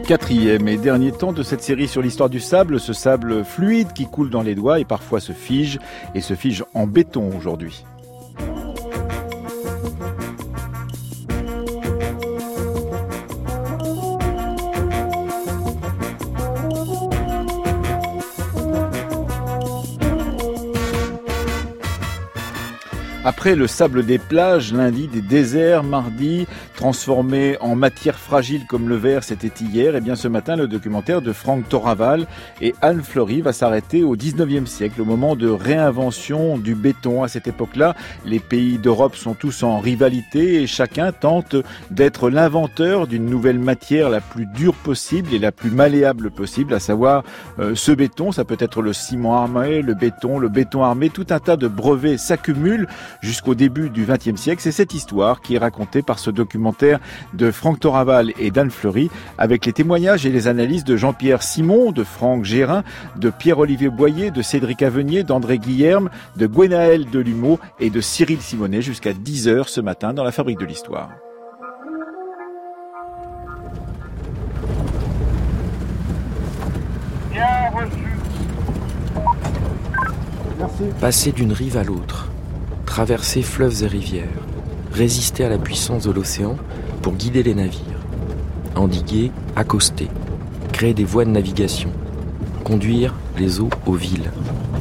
Quatrième et dernier temps de cette série sur l'histoire du sable, ce sable fluide qui coule dans les doigts et parfois se fige en béton aujourd'hui. Après le sable des plages, lundi des déserts, mardi transformé en matière fragile comme le verre, c'était hier. Et bien ce matin, le documentaire de Franck Toraval et Anne Fleury va s'arrêter au 19e siècle, au moment de réinvention du béton. À cette époque-là, les pays d'Europe sont tous en rivalité et chacun tente d'être l'inventeur d'une nouvelle matière la plus dure possible et la plus malléable possible, à savoir ce béton. Ça peut être le ciment armé, le béton armé, tout un tas de brevets s'accumulent jusqu'au début du XXe siècle. C'est cette histoire qui est racontée par ce documentaire de Franck Toraval et d'Anne Fleury, avec les témoignages et les analyses de Jean-Pierre Simon, de Franck Gérin, de Pierre-Olivier Boyer, de Cédric Avenier, d'André Guillerme, de Gwenaël Delumeau et de Cyril Simonet jusqu'à 10h ce matin dans la Fabrique de l'Histoire. Bien reçu. Merci. Passer d'une rive à l'autre, traverser fleuves et rivières, résister à la puissance de l'océan pour guider les navires, endiguer, accoster, créer des voies de navigation, conduire les eaux aux villes.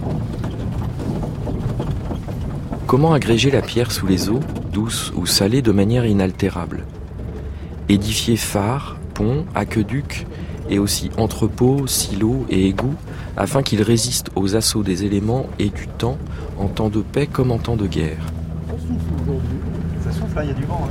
Comment agréger la pierre sous les eaux, douces ou salées, de manière inaltérable? Édifier phares, ponts, aqueducs et aussi entrepôts, silos et égouts afin qu'ils résistent aux assauts des éléments et du temps en temps de paix comme en temps de guerre. Ça souffle, là, il y a du vent.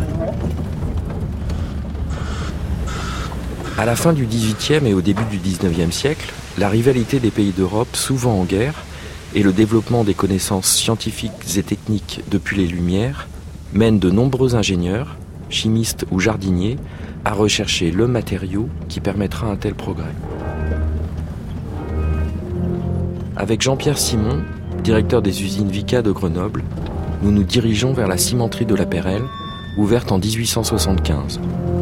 À la fin du XVIIIe et au début du XIXe siècle, la rivalité des pays d'Europe, souvent en guerre, et le développement des connaissances scientifiques et techniques depuis les Lumières, mènent de nombreux ingénieurs, chimistes ou jardiniers, à rechercher le matériau qui permettra un tel progrès. Avec Jean-Pierre Simon, directeur des usines Vicat de Grenoble, nous nous dirigeons vers la cimenterie de la Perelle, ouverte en 1875.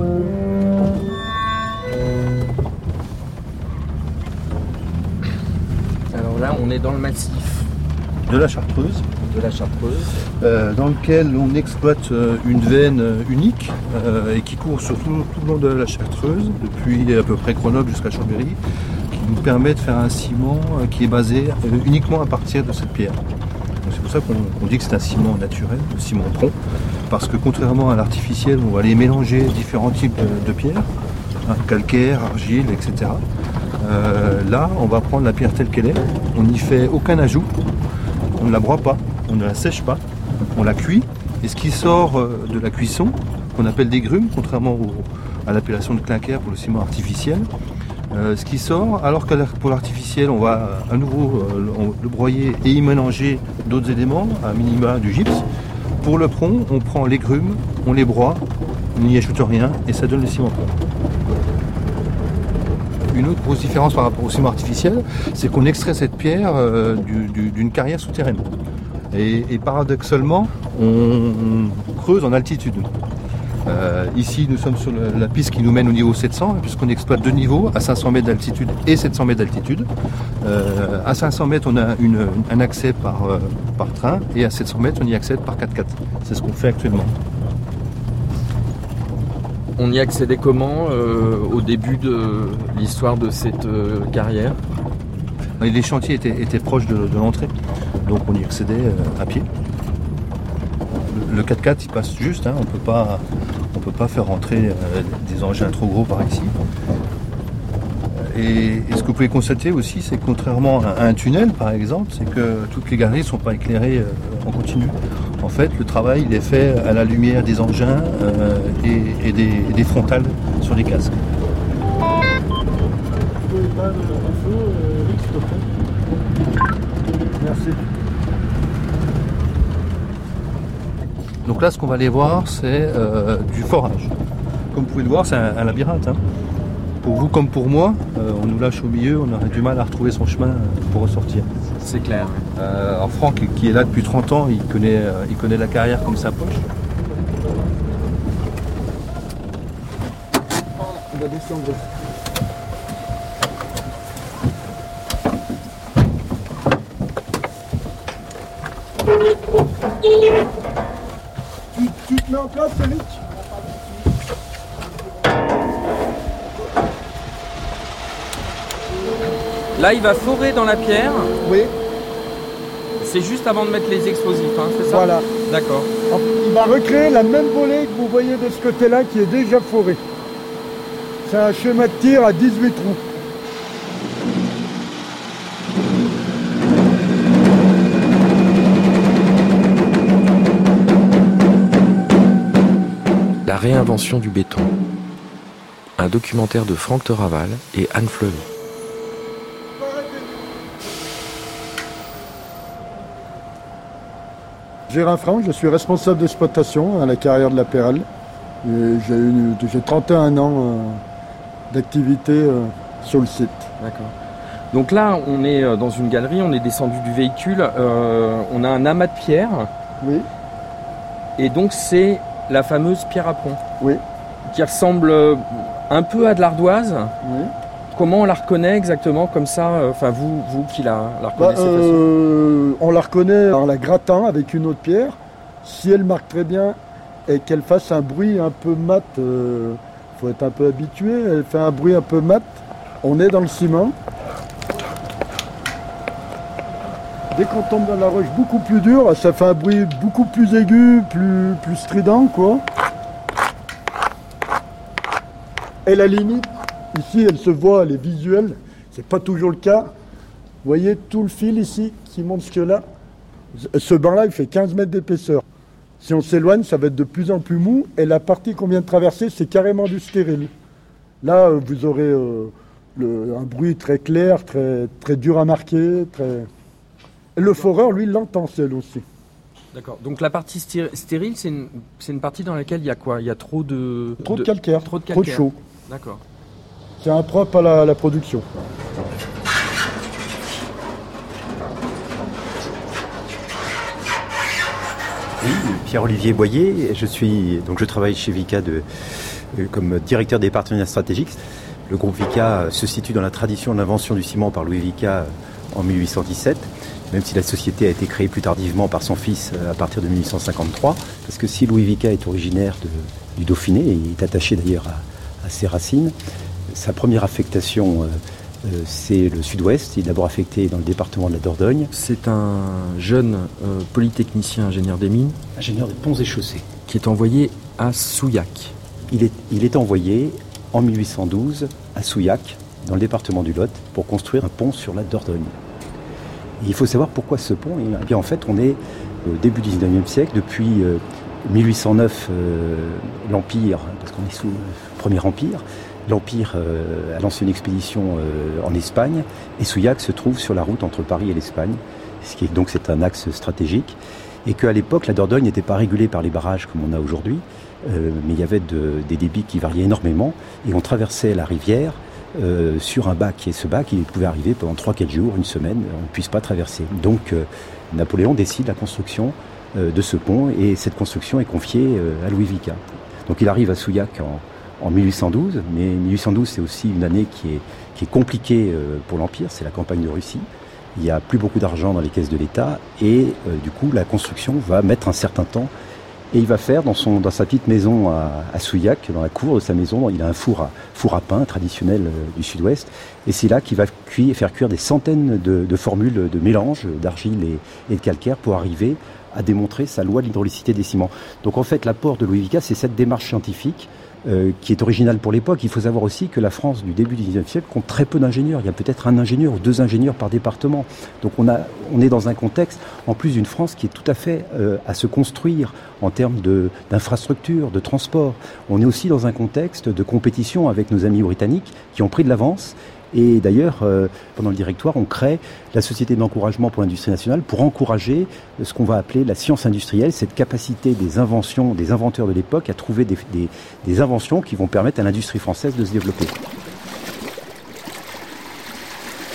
Alors là, on est dans le massif de la Chartreuse. Dans lequel on exploite une veine unique et qui court sur tout le long de la Chartreuse, depuis à peu près Grenoble jusqu'à Chambéry, qui nous permet de faire un ciment qui est basé uniquement à partir de cette pierre. Donc c'est pour ça qu'on dit que c'est un ciment naturel, le ciment tronc, parce que contrairement à l'artificiel, on va aller mélanger différents types de pierres, calcaire, argile, etc. Là, on va prendre la pierre telle qu'elle est, on n'y fait aucun ajout, on ne la broie pas, on ne la sèche pas, on la cuit, et ce qui sort de la cuisson, qu'on appelle des grumes, contrairement à l'appellation de clinker pour le ciment artificiel, ce qui sort, alors que pour l'artificiel, on va à nouveau le broyer et y mélanger d'autres éléments, à minima du gypse. Pour le tronc, on prend les grumes, on les broie, on n'y ajoute rien, et ça donne le ciment tronc. Une autre grosse différence par rapport au ciment artificiel, c'est qu'on extrait cette pierre d'une carrière souterraine. Et paradoxalement, on creuse en altitude. Ici, nous sommes sur la piste qui nous mène au niveau 700, puisqu'on exploite deux niveaux, à 500 mètres d'altitude et 700 mètres d'altitude. À 500 mètres, on a un accès par train, et à 700 mètres, on y accède par 4x4. C'est ce qu'on fait actuellement. On y accédait comment au début de l'histoire de cette carrière? Les chantiers étaient proches de l'entrée, donc on y accédait à pied. Le 4x4 il passe juste, on peut pas faire rentrer des engins trop gros par ici. Et ce que vous pouvez constater aussi, c'est que contrairement à un tunnel par exemple, c'est que toutes les galeries ne sont pas éclairées en continu. En fait, le travail il est fait à la lumière des engins et des frontales sur les casques. Merci. Donc là, ce qu'on va aller voir, c'est du forage. Comme vous pouvez le voir, c'est un labyrinthe. Pour vous comme pour moi, on nous lâche au milieu, on aurait du mal à retrouver son chemin pour ressortir. C'est clair. Alors Franck, qui est là depuis 30 ans, il connaît la carrière comme sa poche. On va descendre. Tu te mets en place, Eric? Là, il va forer dans la pierre. Oui. C'est juste avant de mettre les explosifs, hein, c'est ça? Voilà. D'accord. Il va recréer la même volée que vous voyez de ce côté-là qui est déjà forée. C'est un schéma de tir à 18 trous. La réinvention du béton. Un documentaire de Franck Toraval et Anne Fleury. Gérard Franck, je suis responsable d'exploitation à la carrière de la Pérale. J'ai 31 ans d'activité sur le site. D'accord. Donc là, on est dans une galerie, on est descendu du véhicule, on a un amas de pierres. Oui. Et donc c'est la fameuse pierre à pont. Oui. Qui ressemble un peu à de l'ardoise. Oui. Comment on la reconnaît exactement comme ça? Enfin, vous qui la reconnaissez facilement. On la reconnaît en la grattant avec une autre pierre. Si elle marque très bien et qu'elle fasse un bruit un peu mat, faut être un peu habitué. Elle fait un bruit un peu mat. On est dans le ciment. Dès qu'on tombe dans la roche beaucoup plus dure, ça fait un bruit beaucoup plus aigu, plus strident, quoi. Et la limite, ici, elle se voit, elle est visuelle. C'est pas toujours le cas. Vous voyez tout le fil ici qui monte jusque-là. Ce banc-là, il fait 15 mètres d'épaisseur. Si on s'éloigne, ça va être de plus en plus mou. Et la partie qu'on vient de traverser, c'est carrément du stérile. Là, vous aurez un bruit très clair, très dur à marquer. Le foreur, lui, l'entend seul aussi. D'accord. Donc la partie stérile, c'est une partie dans laquelle il y a quoi? Il y a trop de calcaire, trop de chaud. D'accord. C'est impropre à la production. Oui, Pierre-Olivier Boyer, je travaille chez Vicat comme directeur des partenariats stratégiques. Le groupe Vicat se situe dans la tradition de l'invention du ciment par Louis Vicat en 1817, même si la société a été créée plus tardivement par son fils à partir de 1853, parce que si Louis Vicat est originaire du Dauphiné, et il est attaché d'ailleurs à ses racines, sa première affectation c'est le sud-ouest. Il est d'abord affecté dans le département de la Dordogne. C'est un jeune polytechnicien ingénieur des mines. Ingénieur des ponts et chaussées. Qui est envoyé à Souillac. Il est envoyé en 1812 à Souillac, dans le département du Lot, pour construire un pont sur la Dordogne. Et il faut savoir pourquoi ce pont. Eh bien, en fait, on est au début du 19e siècle. Depuis 1809, l'Empire, parce qu'on est sous le Premier Empire, l'Empire a lancé une expédition en Espagne, et Souillac se trouve sur la route entre Paris et l'Espagne, donc c'est un axe stratégique, et qu'à l'époque la Dordogne n'était pas régulée par les barrages comme on a aujourd'hui, mais il y avait des débits qui variaient énormément, et on traversait la rivière sur un bac, et ce bac il pouvait arriver pendant 3-4 jours, une semaine, on ne puisse pas traverser. Donc Napoléon décide la construction de ce pont, et cette construction est confiée à Louis Vicat. Donc il arrive à Souillac en 1812, mais 1812 c'est aussi une année qui est compliquée pour l'Empire, c'est la campagne de Russie. Il n'y a plus beaucoup d'argent dans les caisses de l'État, et du coup la construction va mettre un certain temps, et il va faire dans sa petite maison à Souillac, dans la cour de sa maison, il a un four à pain traditionnel du sud-ouest, et c'est là qu'il va faire cuire des centaines de formules de mélange d'argile et de calcaire pour arriver à démontrer sa loi de l'hydraulicité des ciments. Donc en fait l'apport de Louis Vicat, c'est cette démarche scientifique qui est originale pour l'époque. Il faut savoir aussi que la France du début du XIXe siècle compte très peu d'ingénieurs. Il y a peut-être un ingénieur ou 2 ingénieurs par département. Donc on est dans un contexte, en plus d'une France qui est tout à fait à se construire en termes d'infrastructures, de transport. On est aussi dans un contexte de compétition avec nos amis britanniques qui ont pris de l'avance. Et d'ailleurs, pendant le directoire, on crée la Société d'encouragement pour l'industrie nationale pour encourager ce qu'on va appeler la science industrielle, cette capacité des inventeurs de l'époque à trouver des inventions qui vont permettre à l'industrie française de se développer.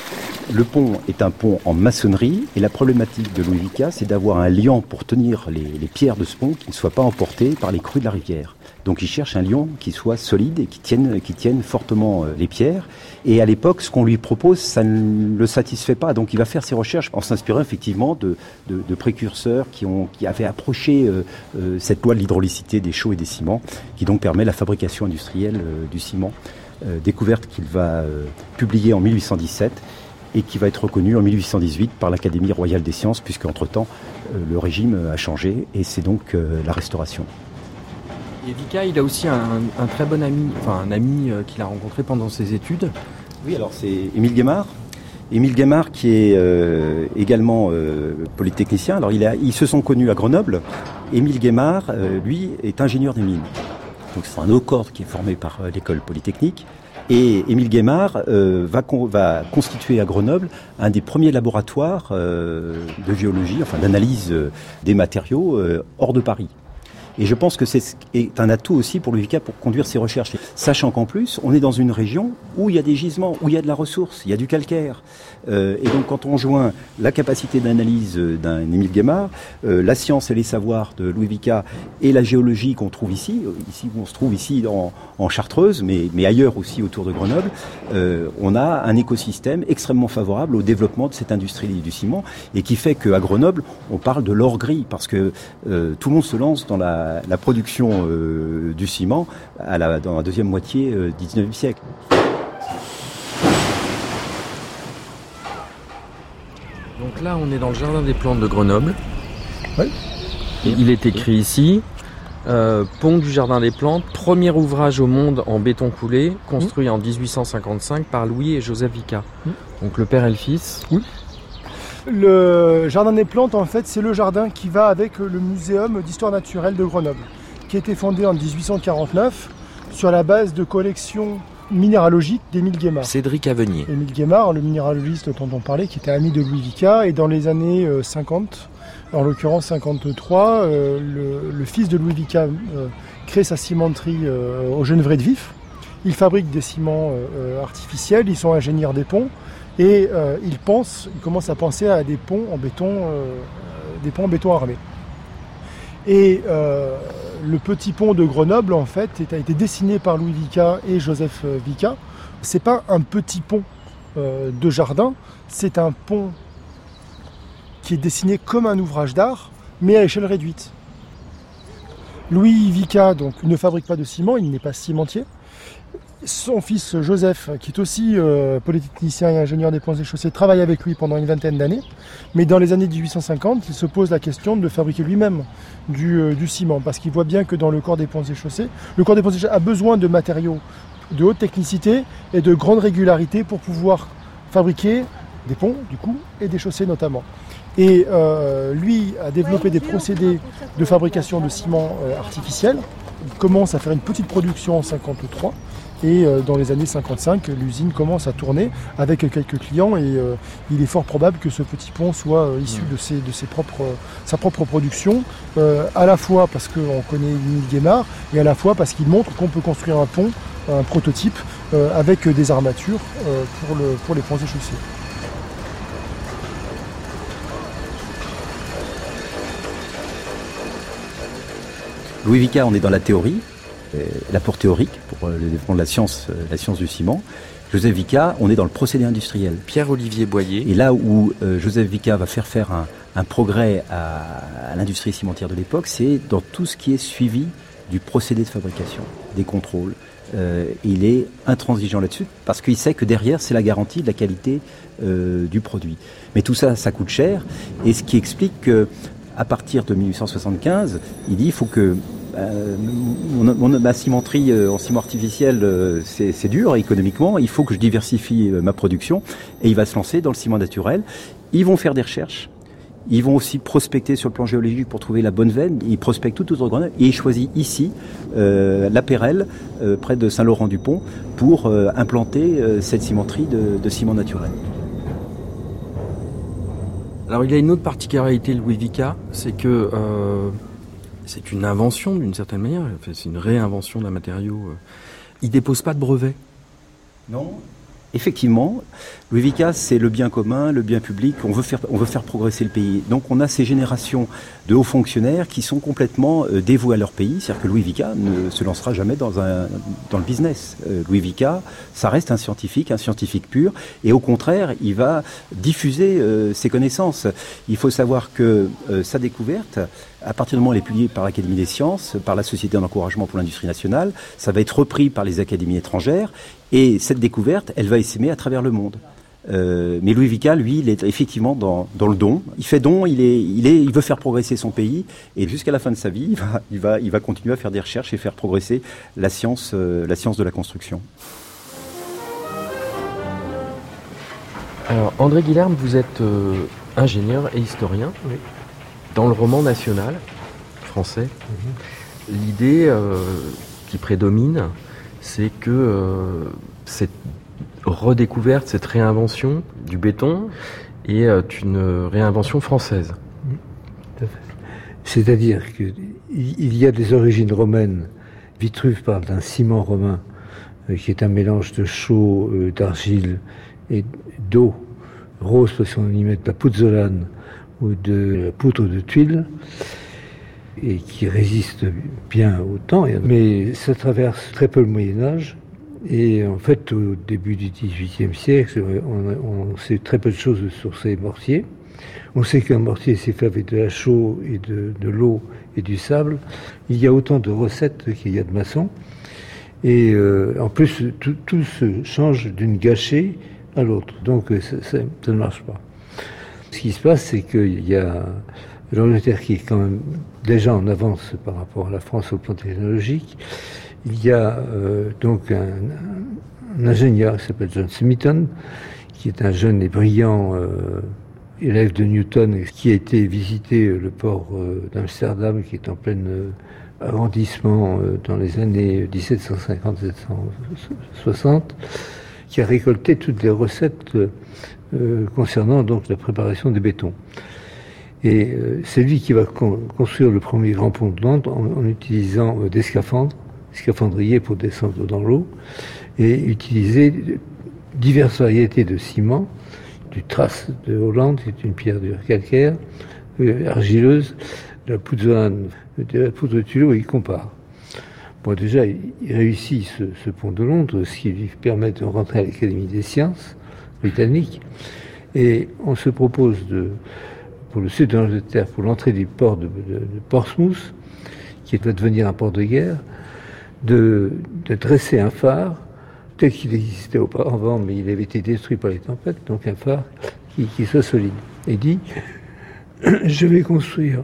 Le pont est un pont en maçonnerie et la problématique de Louis Vicat, c'est d'avoir un liant pour tenir les pierres de ce pont qui ne soient pas emportées par les crues de la rivière. Donc il cherche un liant qui soit solide et qui tienne fortement les pierres. Et à l'époque, ce qu'on lui propose, ça ne le satisfait pas. Donc il va faire ses recherches en s'inspirant effectivement de précurseurs qui avaient approché cette loi de l'hydraulicité des chaux et des ciments, qui donc permet la fabrication industrielle du ciment. Découverte qu'il va publier en 1817 et qui va être reconnue en 1818 par l'Académie royale des sciences, puisqu'entre-temps, le régime a changé et c'est donc la Restauration. Et Vicat, il a aussi un très bon ami, un ami qu'il a rencontré pendant ses études. Oui, alors c'est Émile Guémard. Émile Guémard qui est également polytechnicien. Alors ils se sont connus à Grenoble. Émile Guémard, lui, est ingénieur des mines. Donc c'est un haut corps qui est formé par l'école polytechnique. Et Émile Guémard va constituer à Grenoble un des premiers laboratoires de géologie, d'analyse des matériaux hors de Paris. Et je pense que c'est un atout aussi pour Louis Vicat pour conduire ses recherches. Sachant qu'en plus, on est dans une région où il y a des gisements, où il y a de la ressource, il y a du calcaire. Et donc quand on joint la capacité d'analyse d'un Émile Guémard, la science et les savoirs de Louis Vicat et la géologie qu'on trouve ici on se trouve ici en Chartreuse, mais ailleurs aussi autour de Grenoble, on a un écosystème extrêmement favorable au développement de cette industrie du ciment et qui fait qu'à Grenoble, on parle de l'or gris parce que tout le monde se lance dans la production du ciment dans la deuxième moitié du 19e siècle. Donc là, on est dans le jardin des plantes de Grenoble. Oui. Et il est écrit ici, pont du jardin des plantes, premier ouvrage au monde en béton coulé, construit en 1855 par Louis et Joseph Vicat. Donc le père et le fils. Oui. Le jardin des plantes, en fait, c'est le jardin qui va avec le muséum d'histoire naturelle de Grenoble, qui a été fondé en 1849 sur la base de collections minéralogiques d'Émile Guémard. Cédric Avenier. Émile Guémard, le minéralogiste dont on parlait, qui était ami de Louis Vicat, et dans les années 50, en l'occurrence 53, le fils de Louis Vicat crée sa cimenterie au Genevrey de Vif. Ils fabriquent des ciments artificiels, ils sont ingénieurs des ponts, et ils commencent à penser à des ponts en béton armé. Et le petit pont de Grenoble, en fait, a été dessiné par Louis Vicat et Joseph Vicat. C'est pas un petit pont de jardin, c'est un pont qui est dessiné comme un ouvrage d'art, mais à échelle réduite. Louis Vicat donc, ne fabrique pas de ciment, il n'est pas cimentier. Son fils Joseph, qui est aussi polytechnicien et ingénieur des ponts et chaussées, travaille avec lui pendant une vingtaine d'années. Mais dans les années 1850, il se pose la question de fabriquer lui-même du ciment, parce qu'il voit bien que dans le corps des ponts et chaussées, le corps des ponts et chaussées a besoin de matériaux de haute technicité et de grande régularité pour pouvoir fabriquer des ponts, du coup, et des chaussées notamment. Et lui a développé des procédés de fabrication de ciment artificiel. Il commence à faire une petite production en 1953. Et dans les années 55, l'usine commence à tourner avec quelques clients et il est fort probable que ce petit pont soit issu de sa propre production, à la fois parce qu'on connaît Émile Guémard et à la fois parce qu'il montre qu'on peut construire un pont, un prototype, avec des armatures pour les ponts et chaussées. Louis Vicat, on est dans la théorie. L'apport théorique pour le développement de la science du ciment. Joseph Vicat, on est dans le procédé industriel. Pierre-Olivier Boyer. Et là où Joseph Vicat va faire un progrès à l'industrie cimentière de l'époque, c'est dans tout ce qui est suivi du procédé de fabrication, des contrôles. Il est intransigeant là-dessus parce qu'il sait que derrière, c'est la garantie de la qualité du produit. Mais tout ça, ça coûte cher. Et ce qui explique qu'à partir de 1875, il dit il faut que ma cimenterie en ciment artificiel, c'est dur économiquement, il faut que je diversifie ma production et il va se lancer dans le ciment naturel. Ils vont faire des recherches, ils vont aussi prospecter sur le plan géologique pour trouver la bonne veine, ils prospectent tout autour de Grenoble et ils choisissent ici la Pérelle, près de Saint-Laurent-du-Pont, pour implanter cette cimenterie de ciment naturel. Alors il y a une autre particularité, Louis Vicat, c'est que c'est une invention d'une certaine manière, c'est une réinvention d'un matériau. Il ne dépose pas de brevet. Non. Effectivement, Louis Vicat, c'est le bien commun, le bien public. On veut faire progresser le pays. Donc, on a ces générations de hauts fonctionnaires qui sont complètement dévoués à leur pays. C'est-à-dire que Louis Vicat ne se lancera jamais dans le business. Louis Vicat, ça reste un scientifique pur. Et au contraire, il va diffuser ses connaissances. Il faut savoir que sa découverte, à partir du moment où elle est publiée par l'Académie des sciences, par la Société d'encouragement pour l'industrie nationale, ça va être repris par les académies étrangères. Et cette découverte, elle va essaimer à travers le monde. Mais Louis Vicat, lui, il est effectivement dans le don. Il fait don, il veut faire progresser son pays. Et jusqu'à la fin de sa vie, il va continuer à faire des recherches et faire progresser la science de la construction. Alors, André Guilherme, vous êtes ingénieur et historien. Oui. Dans le roman national français, l'idée qui prédomine, c'est que cette redécouverte, cette réinvention du béton est une réinvention française. Tout à fait. C'est-à-dire qu'il y a des origines romaines. Vitruve parle d'un ciment romain qui est un mélange de chaux, d'argile et d'eau rose, parce qu'on y met de la pouzzolane ou de la poudre de tuile, et qui résiste bien au temps. Mais ça traverse très peu le Moyen-Âge. Et en fait, au début du XVIIIe siècle, on sait très peu de choses sur ces mortiers. On sait qu'un mortier s'est fait avec de la chaux et de l'eau et du sable. Il y a autant de recettes qu'il y a de maçons. Et en plus, tout se change d'une gâchée à l'autre. Donc ça ne marche pas. Ce qui se passe, c'est qu'il y a l'Angleterre qui est quand même déjà en avance par rapport à la France au plan technologique. Il y a donc un ingénieur qui s'appelle John Smeaton, qui est un jeune et brillant élève de Newton, qui a été visiter le port d'Amsterdam, qui est en plein arrondissement dans les années 1750-1760, qui a récolté toutes les recettes concernant donc la préparation des bétons. Et c'est lui qui va construire le premier grand pont de Londres en utilisant des scaphandriers pour descendre dans l'eau, et utiliser diverses variétés de ciment, du Trace de Hollande, qui est une pierre dure calcaire, argileuse, de la pouzzolane, de la poudre de tuile, et il compare. Bon, déjà, il réussit ce pont de Londres, ce qui lui permet de rentrer à l'Académie des sciences britannique, et on se propose pour le sud de l'Angleterre, pour l'entrée du port de Portsmouth, qui va devenir un port de guerre, de dresser un phare, tel qu'il existait auparavant, mais il avait été détruit par les tempêtes, donc un phare qui soit solide. Et dit, je vais construire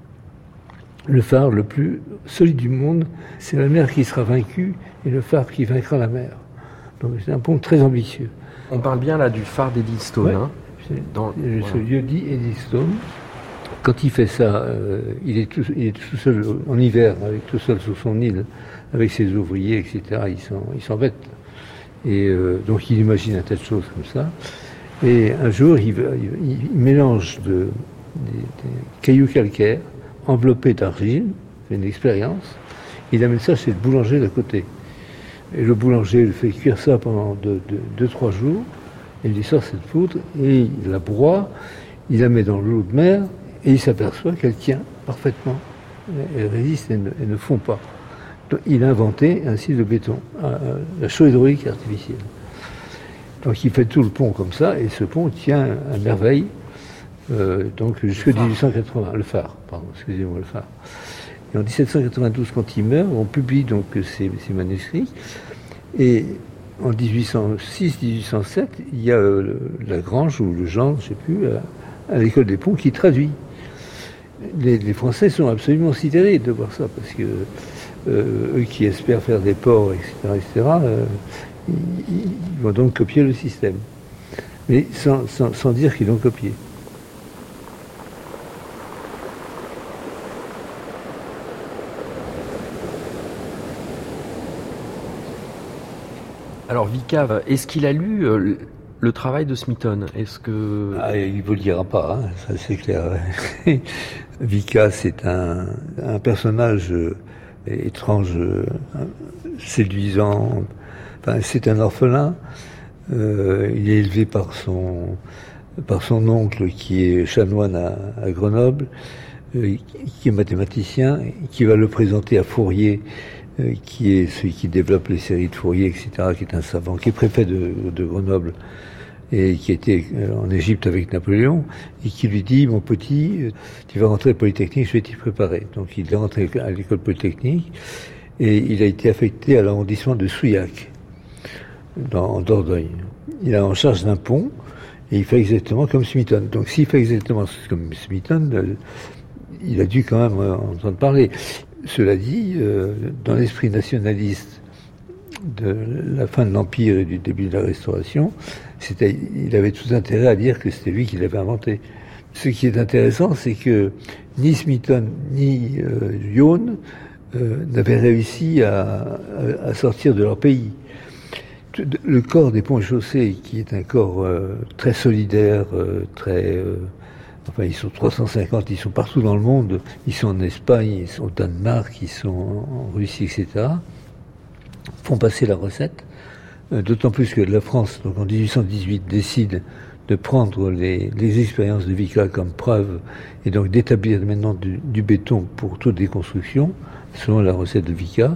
le phare le plus solide du monde, c'est la mer qui sera vaincue et le phare qui vaincra la mer. Donc c'est un pont très ambitieux. On parle bien là du phare d'Eddystone. Ouais, hein, ce lieu dit Eddystone. Quand il fait ça, il est tout seul en hiver, tout seul sur son île, avec ses ouvriers, etc. Il s'embête. Et donc il imagine un tas de choses comme ça. Et un jour, il mélange des cailloux calcaires enveloppés d'argile, c'est une expérience. Il amène ça chez le boulanger d'à côté. Et le boulanger le fait cuire ça pendant 2-3 jours. Il lui sort cette poudre et il la broie, il la met dans l'eau de mer et il s'aperçoit qu'elle tient parfaitement. Elle résiste et ne fond pas. Donc, il a inventé ainsi le béton, la chaux hydraulique artificielle. Donc il fait tout le pont comme ça et ce pont tient à merveille donc jusqu'en 1880. Le phare, pardon, excusez-moi, le phare. Et en 1792, quand il meurt, on publie donc ces manuscrits. Et en 1806-1807, il y a Lagrange ou le Gendre, je ne sais plus, à l'école des ponts qui traduit. Les Français sont absolument sidérés de voir ça, parce que eux qui espèrent faire des ports, etc., ils vont donc copier le système. Mais sans dire qu'ils l'ont copié. Alors Vicat, est-ce qu'il a lu le travail de Smeaton? Est-ce que... il ne vous le dira pas, hein, ça c'est clair. Vicat, c'est un personnage étrange, séduisant. Enfin, c'est un orphelin Il est élevé par son oncle qui est chanoine à Grenoble, qui est mathématicien, qui va le présenter à Fourier, qui est celui qui développe les séries de Fourier, etc., qui est un savant, qui est préfet de Grenoble et qui était en Égypte avec Napoléon, et qui lui dit, mon petit, tu vas rentrer à Polytechnique, je vais t'y préparer. Donc il est rentré à l'école Polytechnique et il a été affecté à l'arrondissement de Souillac, en Dordogne. Il est en charge d'un pont et il fait exactement comme Smeaton. Donc s'il fait exactement comme Smeaton, il a dû quand même entendre parler. Cela dit, dans l'esprit nationaliste de la fin de l'Empire et du début de la Restauration, il avait tout intérêt à dire que c'était lui qui l'avait inventé. Ce qui est intéressant, c'est que ni Smeaton ni Yohn n'avaient réussi à sortir de leur pays. Le corps des ponts et chaussées, qui est un corps très solidaire, ils sont 350, ils sont partout dans le monde, ils sont en Espagne, ils sont au Danemark, ils sont en Russie, etc., font passer la recette. D'autant plus que la France, donc en 1818, décide de prendre les expériences de Vicat comme preuve et donc d'établir maintenant du béton pour toutes les constructions, selon la recette de Vicat.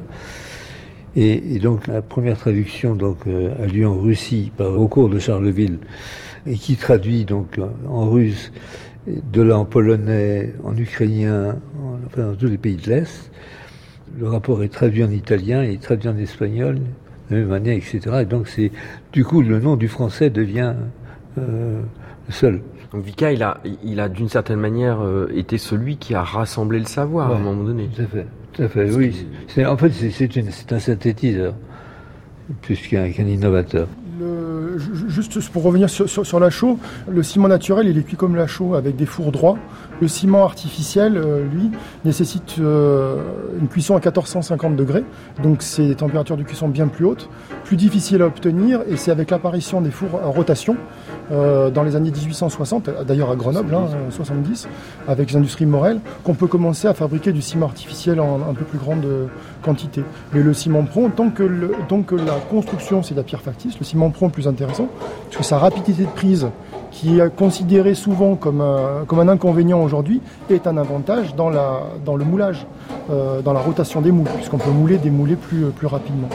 Et donc la première traduction a lieu en Russie au cours de Charleville et qui traduit donc en russe, de là en polonais, en ukrainien, dans tous les pays de l'Est. Le rapport est traduit en italien et traduit en espagnol, de la même manière, etc. Et donc du coup le nom du français devient le seul. Donc Vicat, il a d'une certaine manière été celui qui a rassemblé le savoir à un moment donné. Tout à fait, oui. C'est un synthétiseur, plus qu'un innovateur. Juste pour revenir sur la chaux, le ciment naturel, il est cuit comme la chaux, avec des fours droits. Le ciment artificiel, lui, nécessite une cuisson à 1450 degrés, donc c'est des températures de cuisson bien plus hautes, plus difficiles à obtenir, et c'est avec l'apparition des fours à rotation, dans les années 1860, d'ailleurs à Grenoble, 70, avec les industries Morel, qu'on peut commencer à fabriquer du ciment artificiel en un peu plus grande quantité. Mais le ciment prompt, tant que la construction c'est de la pierre factice, le ciment prompt est plus intéressant, parce que sa rapidité de prise, qui est considérée souvent comme un inconvénient aujourd'hui, est un avantage dans le moulage, dans la rotation des moules, puisqu'on peut mouler des moulets plus rapidement.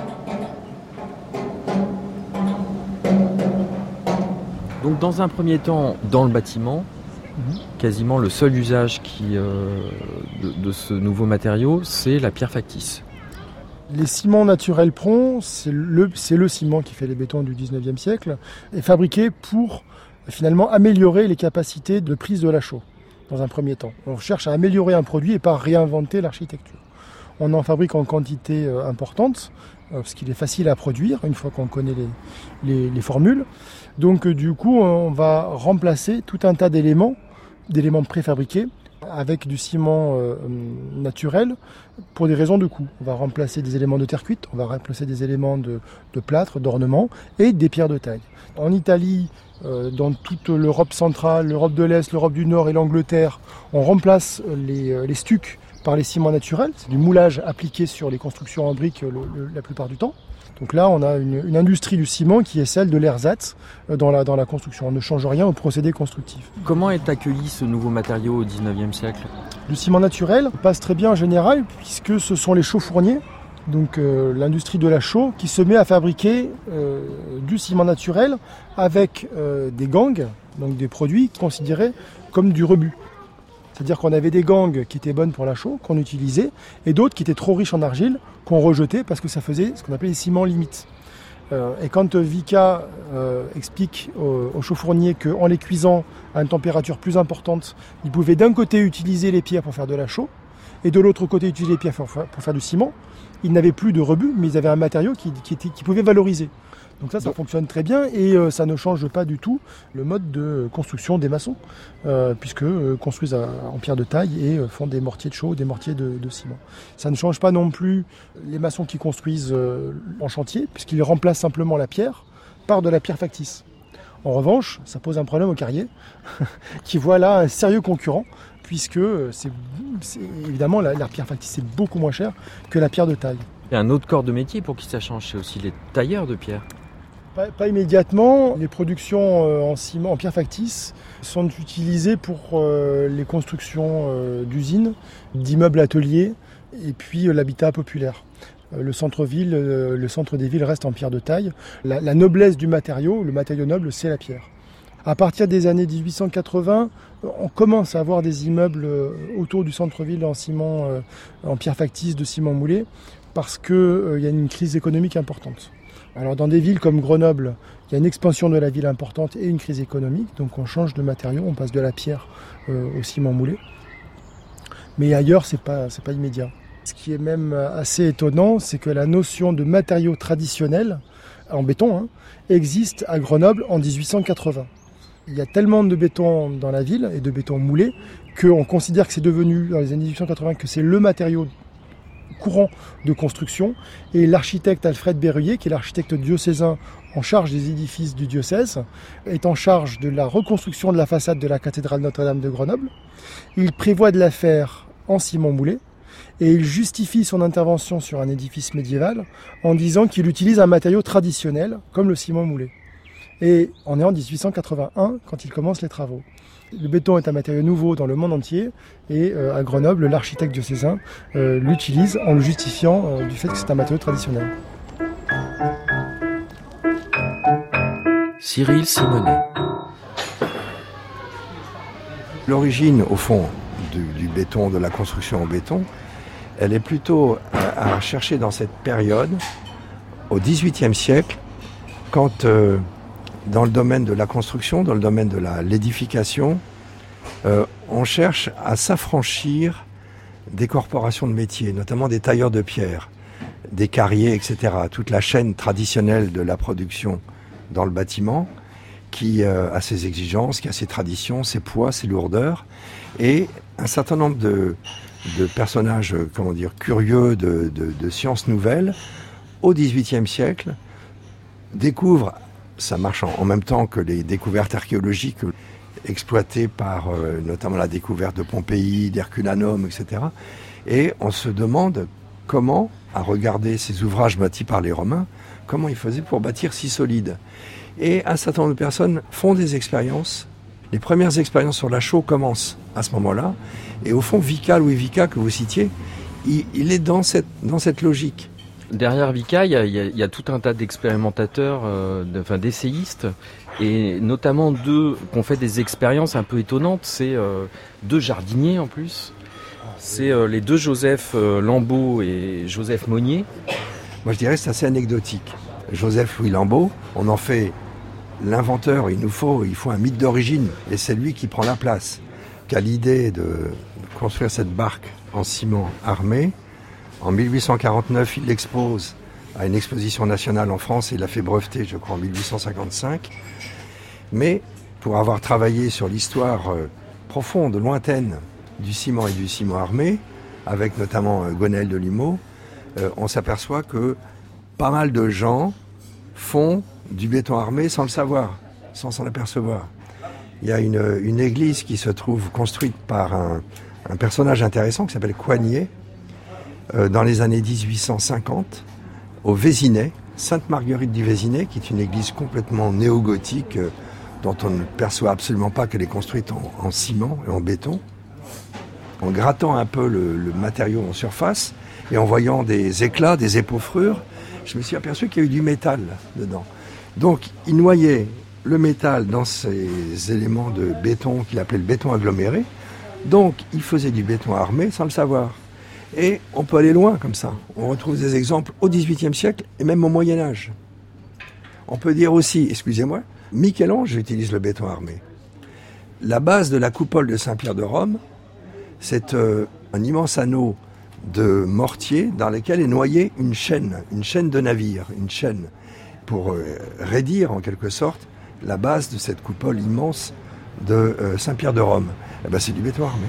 Donc dans un premier temps, dans le bâtiment, quasiment le seul usage de ce nouveau matériau, c'est la pierre factice. Les ciments naturels Pron, c'est le ciment qui fait les bétons du 19e siècle, est fabriqué pour finalement améliorer les capacités de prise de la chaux, dans un premier temps. On cherche à améliorer un produit et pas à réinventer l'architecture. On en fabrique en quantité importante, parce qu'il est facile à produire, une fois qu'on connaît les formules. Donc du coup, on va remplacer tout un tas d'éléments préfabriqués, avec du ciment naturel pour des raisons de coût. On va remplacer des éléments de terre cuite, on va remplacer des éléments de plâtre, d'ornement et des pierres de taille. En Italie, dans toute l'Europe centrale, l'Europe de l'Est, l'Europe du Nord et l'Angleterre, on remplace les stucs par les ciments naturels. C'est du moulage appliqué sur les constructions en briques la plupart du temps. Donc là, on a une industrie du ciment qui est celle de l'ersatz dans la construction. On ne change rien au procédé constructif. Comment est accueilli ce nouveau matériau au XIXe siècle ? Le ciment naturel passe très bien en général, puisque ce sont les chaux-fourniers, donc l'industrie de la chaux, qui se met à fabriquer du ciment naturel avec des gangues, donc des produits considérés comme du rebut. C'est-à-dire qu'on avait des gangues qui étaient bonnes pour la chaux, qu'on utilisait, et d'autres qui étaient trop riches en argile, qu'on rejetait parce que ça faisait ce qu'on appelait les ciments limites. Et quand Vicat explique aux chaux-fourniers qu'en les cuisant à une température plus importante, ils pouvaient d'un côté utiliser les pierres pour faire de la chaux, et de l'autre côté utiliser les pierres pour faire du ciment, ils n'avaient plus de rebut, mais ils avaient un matériau qui pouvait valoriser. Donc ça fonctionne très bien et ça ne change pas du tout le mode de construction des maçons, puisque construisent en pierre de taille et font des mortiers de chaux, des mortiers de ciment. Ça ne change pas non plus les maçons qui construisent en chantier, puisqu'ils remplacent simplement la pierre par de la pierre factice. En revanche, ça pose un problème aux carriers, qui voient là un sérieux concurrent, puisque évidemment la pierre factice est beaucoup moins chère que la pierre de taille. Il y a un autre corps de métier pour qui ça change, c'est aussi les tailleurs de pierre. Pas immédiatement. Les productions en ciment, en pierre factice, sont utilisées pour les constructions d'usines, d'immeubles ateliers et puis l'habitat populaire. Le centre-ville, le centre des villes reste en pierre de taille. La noblesse du matériau, le matériau noble, c'est la pierre. À partir des années 1880, on commence à avoir des immeubles autour du centre-ville en ciment, en pierre factice de ciment moulé, parce qu'il y a une crise économique importante. Alors dans des villes comme Grenoble, il y a une expansion de la ville importante et une crise économique, donc on change de matériau, on passe de la pierre au ciment moulé. Mais ailleurs, c'est pas immédiat. Ce qui est même assez étonnant, c'est que la notion de matériau traditionnel, en béton, existe à Grenoble en 1880. Il y a tellement de béton dans la ville, et de béton moulé, qu'on considère que c'est devenu, dans les années 1880, que c'est le matériau courant de construction. Et l'architecte Alfred Berruyer, qui est l'architecte diocésain en charge des édifices du diocèse, est en charge de la reconstruction de la façade de la cathédrale Notre-Dame de Grenoble. Il prévoit de la faire en ciment moulé. Et il justifie son intervention sur un édifice médiéval en disant qu'il utilise un matériau traditionnel, comme le ciment moulé. Et on est en 1881 quand il commence les travaux. Le béton est un matériau nouveau dans le monde entier, et à Grenoble, l'architecte diocésain l'utilise en le justifiant du fait que c'est un matériau traditionnel. Cyril Simonet. L'origine, au fond, du béton, de la construction en béton, elle est plutôt à chercher dans cette période, au XVIIIe siècle, quand dans le domaine de la construction, dans le domaine de l'édification, on cherche à s'affranchir des corporations de métiers, notamment des tailleurs de pierre, des carriers, etc. Toute la chaîne traditionnelle de la production dans le bâtiment, qui a ses exigences, qui a ses traditions, ses poids, ses lourdeurs, et un certain nombre de personnages, curieux de sciences nouvelles, au XVIIIe siècle, découvrent, ça marche en même temps que les découvertes archéologiques exploitées par notamment la découverte de Pompéi, d'Herculanum, etc. Et on se demande comment, à regarder ces ouvrages bâtis par les Romains, comment ils faisaient pour bâtir si solide. Et un certain nombre de personnes font des expériences. Les premières expériences sur la chaux commencent à ce moment-là. Et au fond, Louis Vicat, que vous citiez, il est dans cette logique. Derrière Vicat, il y a tout un tas d'expérimentateurs, d'essayistes, et notamment deux qui ont fait des expériences un peu étonnantes. C'est deux jardiniers en plus. C'est les deux Joseph Lambeau et Joseph Monnier. Moi, je dirais que c'est assez anecdotique. Joseph-Louis Lambeau, on en fait l'inventeur. Il faut un mythe d'origine, et c'est lui qui prend la place, qui a l'idée de construire cette barque en ciment armé. En 1849, il l'expose à une exposition nationale en France, et il l'a fait breveter, je crois, en 1855. Mais pour avoir travaillé sur l'histoire profonde, lointaine du ciment et du ciment armé, avec notamment Gonel de Limo, on s'aperçoit que pas mal de gens font du béton armé sans le savoir, sans s'en apercevoir. Il y a une église qui se trouve construite par un personnage intéressant qui s'appelle Coignet, dans les années 1850, au Vésinet, Sainte-Marguerite du Vésinet, qui est une église complètement néo-gothique, dont on ne perçoit absolument pas qu'elle est construite en ciment et en béton. En grattant un peu le matériau en surface et en voyant des éclats, des épeauffrures, je me suis aperçu qu'il y a eu du métal dedans. Donc, il noyait le métal dans ces éléments de béton qu'il appelait le béton aggloméré. Donc, il faisait du béton armé sans le savoir. Et on peut aller loin comme ça. On retrouve des exemples au XVIIIe siècle et même au Moyen-Âge. On peut dire aussi, excusez-moi, Michel-Ange utilise le béton armé. La base de la coupole de Saint-Pierre de Rome, c'est un immense anneau de mortier dans lequel est noyée une chaîne de navire, une chaîne pour raidir en quelque sorte la base de cette coupole immense de Saint-Pierre de Rome. Eh ben, c'est du béton armé.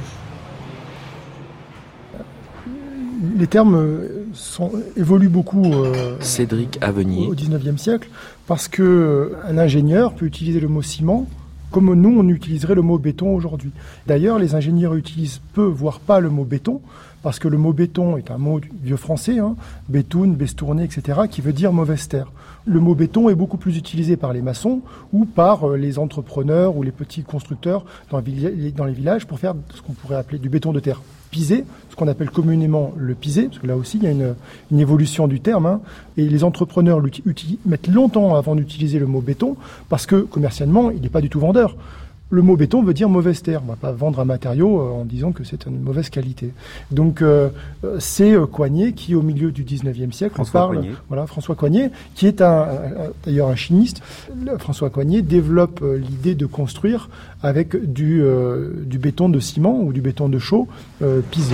Les termes évoluent beaucoup Cédric Avenier. Au XIXe siècle, parce qu'un ingénieur peut utiliser le mot ciment comme nous on utiliserait le mot béton aujourd'hui. D'ailleurs, les ingénieurs utilisent peu, voire pas le mot béton, parce que le mot béton est un mot vieux français, bétoun, bestourné, etc., qui veut dire mauvaise terre. Le mot béton est beaucoup plus utilisé par les maçons ou par les entrepreneurs ou les petits constructeurs dans les villages pour faire ce qu'on pourrait appeler du béton de terre pisé, ce qu'on appelle communément le pisé, parce que là aussi il y a une évolution du terme, et les entrepreneurs mettent longtemps avant d'utiliser le mot béton, parce que commercialement il n'est pas du tout vendeur. Le mot béton veut dire mauvaise terre. On ne va pas vendre un matériau en disant que c'est une mauvaise qualité. Donc c'est Coignet qui, au milieu du 19e siècle, François Coignet, qui est d'ailleurs un chimiste. François Coignet développe l'idée de construire avec du béton de ciment ou du béton de chaux pisé.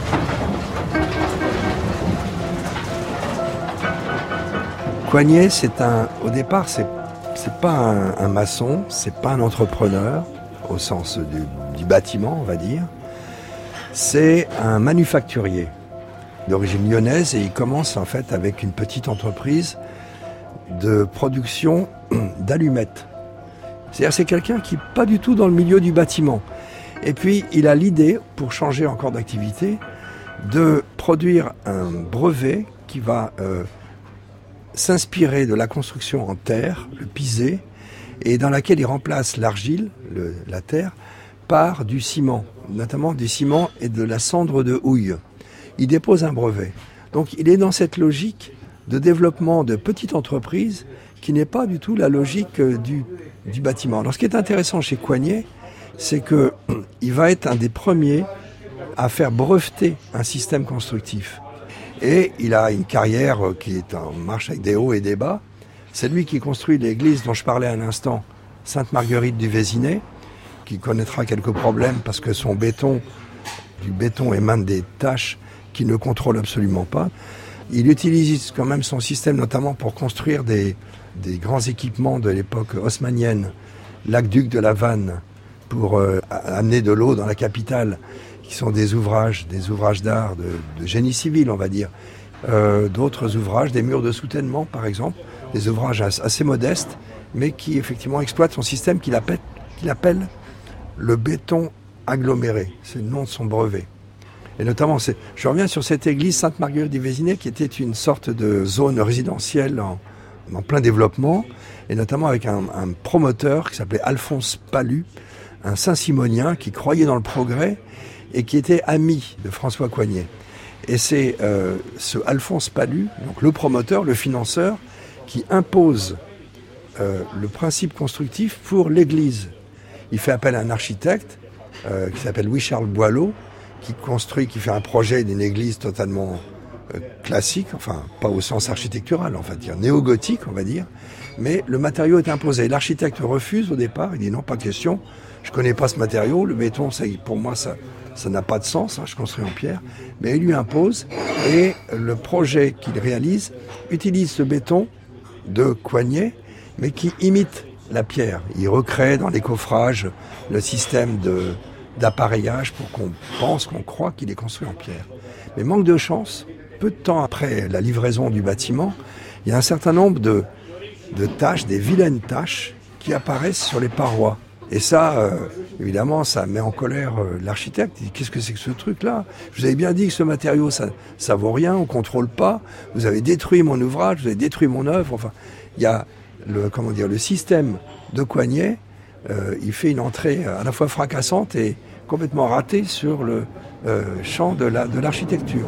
Coignet, au départ, c'est pas un maçon, c'est pas un entrepreneur, au sens du bâtiment, on va dire. C'est un manufacturier d'origine lyonnaise et il commence en fait avec une petite entreprise de production d'allumettes. C'est-à-dire c'est quelqu'un qui n'est pas du tout dans le milieu du bâtiment. Et puis il a l'idée, pour changer encore d'activité, de produire un brevet qui va s'inspirer de la construction en terre, le pisé, et dans laquelle il remplace l'argile, la terre, par du ciment, notamment du ciment et de la cendre de houille. Il dépose un brevet. Donc il est dans cette logique de développement de petites entreprises qui n'est pas du tout la logique du bâtiment. Alors ce qui est intéressant chez Coignet, c'est qu'il va être un des premiers à faire breveter un système constructif. Et il a une carrière qui est en marche avec des hauts et des bas. C'est lui qui construit l'église dont je parlais à l'instant, Sainte-Marguerite du Vésinet, qui connaîtra quelques problèmes parce que du béton émane des taches qu'il ne contrôle absolument pas. Il utilise quand même son système notamment pour construire des grands équipements de l'époque haussmannienne, l'aqueduc de la Vanne, pour amener de l'eau dans la capitale, qui sont des ouvrages d'art, de génie civil, on va dire. D'autres ouvrages, des murs de soutènement, par exemple, des ouvrages assez modestes, mais qui effectivement exploitent son système qu'il appelle le béton aggloméré. C'est le nom de son brevet. Et notamment, je reviens sur cette église Sainte-Marguerite du Vésinet, qui était une sorte de zone résidentielle en plein développement, et notamment avec un promoteur qui s'appelait Alphonse Palu, un Saint-Simonien qui croyait dans le progrès et qui était ami de François Coignet. Et c'est ce Alphonse Palu, donc le promoteur, le financeur, qui impose le principe constructif pour l'église. Il fait appel à un architecte qui s'appelle Louis-Charles Boileau, qui fait un projet d'une église totalement classique, enfin pas au sens architectural, on va dire néo-gothique, on va dire, mais le matériau est imposé. L'architecte refuse au départ, il dit non, pas question, je connais pas ce matériau, le béton, pour moi ça n'a pas de sens, je construis en pierre, mais il lui impose, et le projet qu'il réalise utilise ce béton de Coignet, mais qui imite la pierre. Il recrée dans les coffrages le système d'appareillage pour qu'on croit qu'il est construit en pierre. Mais manque de chance, peu de temps après la livraison du bâtiment, il y a un certain nombre de taches, des vilaines taches, qui apparaissent sur les parois. Et ça, évidemment, ça met en colère l'architecte. Il dit, qu'est-ce que c'est que ce truc-là ? Je vous avais bien dit que ce matériau, ça vaut rien, on contrôle pas. Vous avez détruit mon ouvrage, vous avez détruit mon œuvre. Enfin, il y a le système de Coignet, il fait une entrée à la fois fracassante et complètement ratée sur le champ de l'architecture.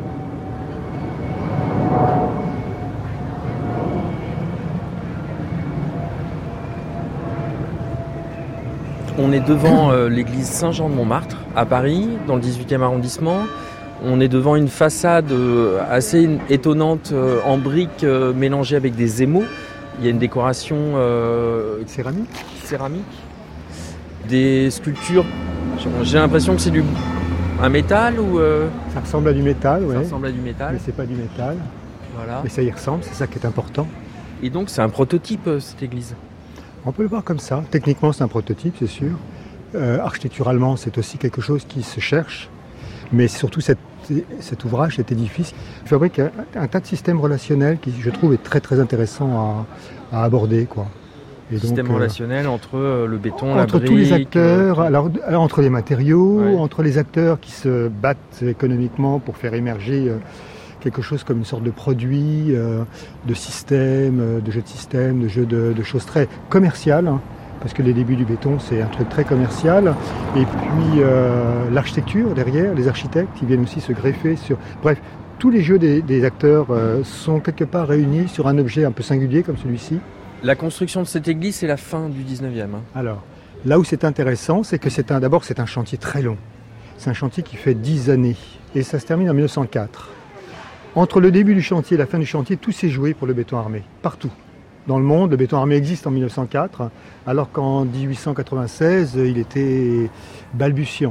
On est devant l'église Saint-Jean de Montmartre, à Paris, dans le 18e arrondissement. On est devant une façade assez étonnante en briques mélangées avec des émaux. Il y a une décoration céramique. Des sculptures. J'ai l'impression que c'est un métal ou... Ça ressemble à du métal, oui. Ça ressemble à du métal. Mais c'est pas du métal. Voilà. Mais ça y ressemble, c'est ça qui est important. Et donc c'est un prototype, cette église. On peut le voir comme ça. Techniquement, c'est un prototype, c'est sûr. Architecturalement, c'est aussi quelque chose qui se cherche. Mais surtout, cet ouvrage, cet édifice, fabrique un tas de systèmes relationnels qui, je trouve, est très très intéressant à aborder, quoi. Système relationnel entre le béton, la brique... Entre tous les acteurs, alors entre les matériaux, entre les acteurs qui se battent économiquement pour faire émerger quelque chose comme une sorte de produit, de système, de jeu de système, de jeu de choses très commerciales, hein, parce que les débuts du béton, c'est un truc très commercial. Et puis l'architecture derrière, les architectes qui viennent aussi se greffer sur... Bref, tous les jeux des acteurs sont quelque part réunis sur un objet un peu singulier comme celui-ci. La construction de cette église, c'est la fin du 19e. Hein. Alors, là où c'est intéressant, c'est que d'abord c'est un chantier très long. C'est un chantier qui fait 10 années. Et ça se termine en 1904. Entre le début du chantier et la fin du chantier, tout s'est joué pour le béton armé. Partout. Dans le monde, le béton armé existe en 1904, alors qu'en 1896, il était balbutiant.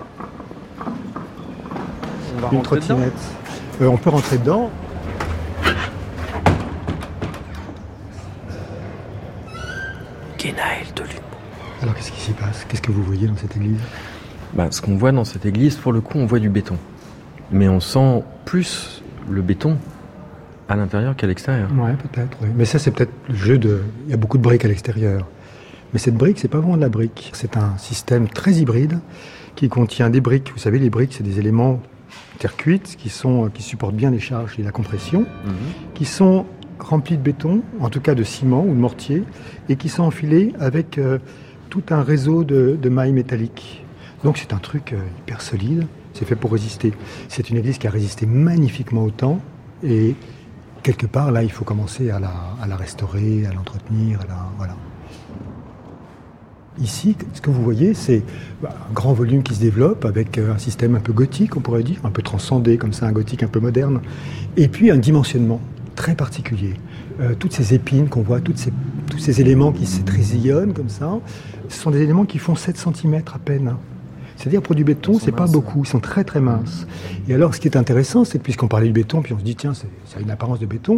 On va Une rentrer trottinette. dedans. On peut rentrer dedans. Guénaël de Lumeau. Alors qu'est-ce qui s'y passe? Qu'est-ce que vous voyez dans cette église? Ce qu'on voit dans cette église, pour le coup, on voit du béton. Mais on sent plus le béton à l'intérieur qu'à l'extérieur. Ouais, peut-être, oui. Mais ça, c'est peut-être le jeu de... Il y a beaucoup de briques à l'extérieur. Mais cette brique, c'est pas vraiment de la brique. C'est un système très hybride qui contient des briques. Vous savez, les briques, c'est des éléments terre cuite qui supportent bien les charges et la compression, qui sont remplis de béton, en tout cas de ciment ou de mortier, et qui sont enfilés avec tout un réseau de mailles métalliques. Donc c'est un truc hyper solide, c'est fait pour résister. C'est une église qui a résisté magnifiquement au temps, et quelque part, là, il faut commencer à la restaurer, à l'entretenir, voilà. Ici, ce que vous voyez, c'est un grand volume qui se développe avec un système un peu gothique, on pourrait dire, un peu transcendé, comme ça, un gothique un peu moderne, et puis un dimensionnement très particulier. Toutes ces épines qu'on voit, tous ces éléments qui se trésillonnent comme ça, ce sont des éléments qui font 7 cm à peine. C'est-à-dire pour du béton, c'est pas beaucoup, ils sont très très minces. Et alors ce qui est intéressant, c'est que puisqu'on parlait du béton, puis on se dit tiens, ça a une apparence de béton.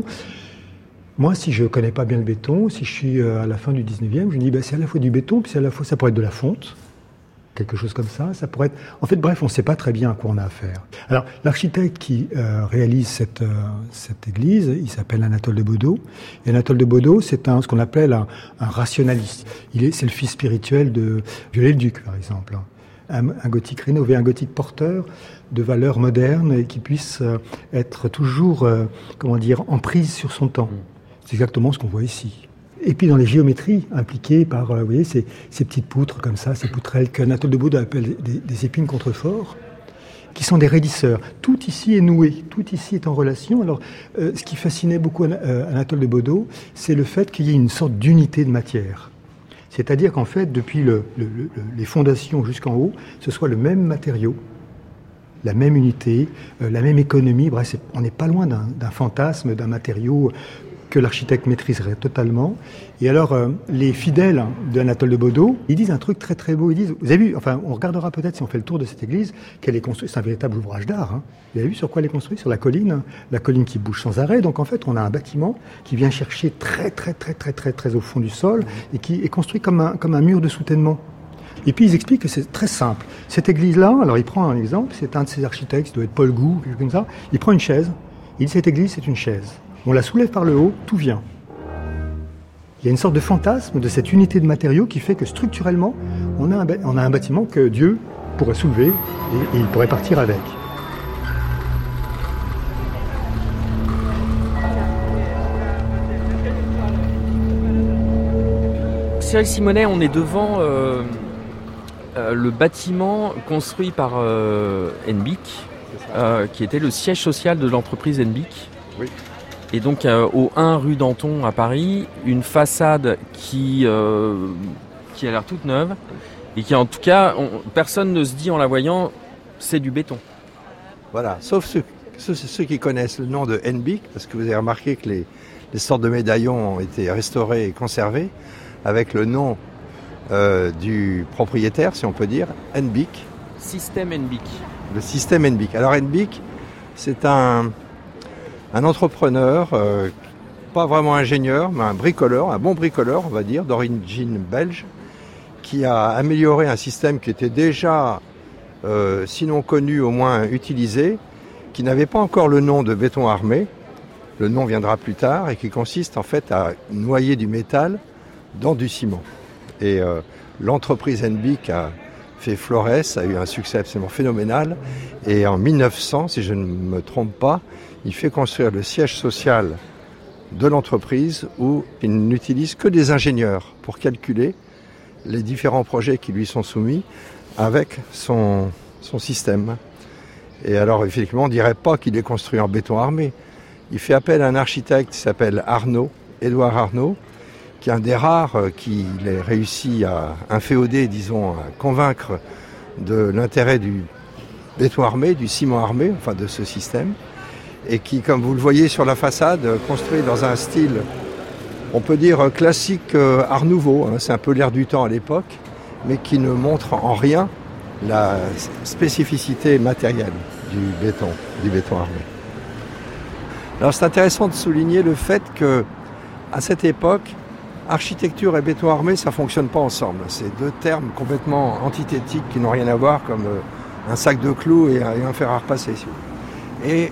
Moi, si je connais pas bien le béton, si je suis à la fin du 19e, je me dis c'est à la fois du béton, puis ça pourrait être de la fonte, quelque chose comme ça. Ça pourrait être... En fait, bref, on ne sait pas très bien à quoi on a affaire. Alors, l'architecte qui réalise cette église, il s'appelle Anatole de Baudot. Et Anatole de Baudot, c'est ce qu'on appelle un rationaliste. C'est le fils spirituel de Viollet-le-Duc, par exemple. Un gothique rénové, un gothique porteur de valeurs modernes et qui puisse être toujours, en prise sur son temps. C'est exactement ce qu'on voit ici. Et puis dans les géométries impliquées par, vous voyez, ces petites poutres comme ça, ces poutrelles qu'Anatole de Baudot appelle des épines contreforts, qui sont des raidisseurs. Tout ici est noué, tout ici est en relation. Alors, ce qui fascinait beaucoup Anatole de Baudot, c'est le fait qu'il y ait une sorte d'unité de matière. C'est-à-dire qu'en fait, depuis les fondations jusqu'en haut, ce soit le même matériau, la même unité, la même économie. Bref, on n'est pas loin d'un fantasme, d'un matériau que l'architecte maîtriserait totalement. Et alors, les fidèles d'Anatole de Baudot, ils disent un truc très très beau. Ils disent, vous avez vu, enfin, on regardera peut-être si on fait le tour de cette église, qu'elle est construite, c'est un véritable ouvrage d'art. Hein. Vous avez vu sur quoi elle est construite? Sur la colline qui bouge sans arrêt. Donc en fait, on a un bâtiment qui vient chercher très très très très très très au fond du sol et qui est construit comme un mur de soutènement. Et puis ils expliquent que c'est très simple. Cette église-là, alors il prend un exemple, c'est un de ses architectes, ça doit être Paul Gou, quelque chose comme ça. Il prend une chaise, il dit cette église c'est une chaise. On la soulève par le haut, tout vient. Il y a une sorte de fantasme de cette unité de matériaux qui fait que structurellement, on a un bâtiment que Dieu pourrait soulever et il pourrait partir avec. Cyril Simonet, on est devant le bâtiment construit par NBIC, qui était le siège social de l'entreprise NBIC. Oui. Et donc au 1 rue Danton à Paris, une façade qui a l'air toute neuve et qui en tout cas, personne ne se dit en la voyant, c'est du béton. Voilà, sauf ceux qui connaissent le nom de NBIC, parce que vous avez remarqué que les sortes de médaillons ont été restaurés et conservés avec le nom du propriétaire, si on peut dire, NBIC. Système NBIC. Le système NBIC. Alors NBIC, c'est un entrepreneur, pas vraiment ingénieur, mais un bricoleur, un bon bricoleur, on va dire, d'origine belge, qui a amélioré un système qui était déjà, sinon connu, au moins utilisé, qui n'avait pas encore le nom de béton armé, le nom viendra plus tard, et qui consiste en fait à noyer du métal dans du ciment. Et l'entreprise NBIC a fait Flores, a eu un succès absolument phénoménal. Et en 1900, si je ne me trompe pas, il fait construire le siège social de l'entreprise où il n'utilise que des ingénieurs pour calculer les différents projets qui lui sont soumis avec son système. Et alors, effectivement, on ne dirait pas qu'il est construit en béton armé. Il fait appel à un architecte qui s'appelle Édouard Arnaud, qui est un des rares qui ait réussi à inféoder, disons, à convaincre de l'intérêt du béton armé, du ciment armé, enfin de ce système, et qui, comme vous le voyez sur la façade, construit dans un style, on peut dire classique Art Nouveau, c'est un peu l'air du temps à l'époque, mais qui ne montre en rien la spécificité matérielle du béton armé. Alors c'est intéressant de souligner le fait que, à cette époque, architecture et béton armé, ça ne fonctionne pas ensemble. C'est deux termes complètement antithétiques qui n'ont rien à voir, comme un sac de clous et un fer à repasser. Et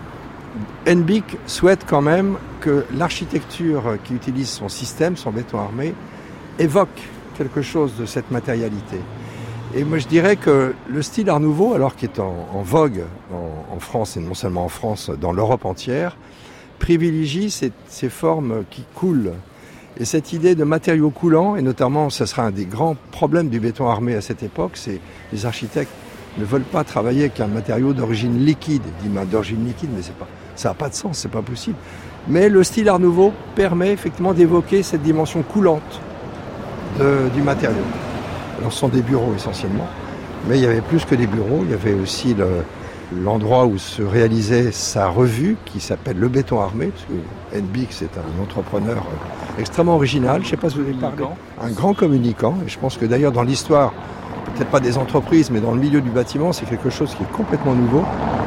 NBIC souhaite quand même que l'architecture qui utilise son système, son béton armé, évoque quelque chose de cette matérialité. Et moi je dirais que le style Art Nouveau, alors qui est en vogue en France, et non seulement en France, dans l'Europe entière, privilégie ces formes qui coulent. Et cette idée de matériaux coulants, et notamment ce sera un des grands problèmes du béton armé à cette époque, c'est les architectes ne veulent pas travailler avec un matériau d'origine liquide. Ils disent d'origine liquide, mais ça n'a pas de sens, c'est pas possible. Mais le style Art Nouveau permet effectivement d'évoquer cette dimension coulante du matériau. Alors ce sont des bureaux essentiellement, mais il y avait plus que des bureaux, il y avait aussi l'endroit où se réalisait sa revue qui s'appelle Le Béton Armé, parce que NBIC c'est un entrepreneur extrêmement original, je ne sais pas si vous avez parlé, un grand communicant, et je pense que d'ailleurs dans l'histoire, peut-être pas des entreprises, mais dans le milieu du bâtiment, c'est quelque chose qui est complètement nouveau.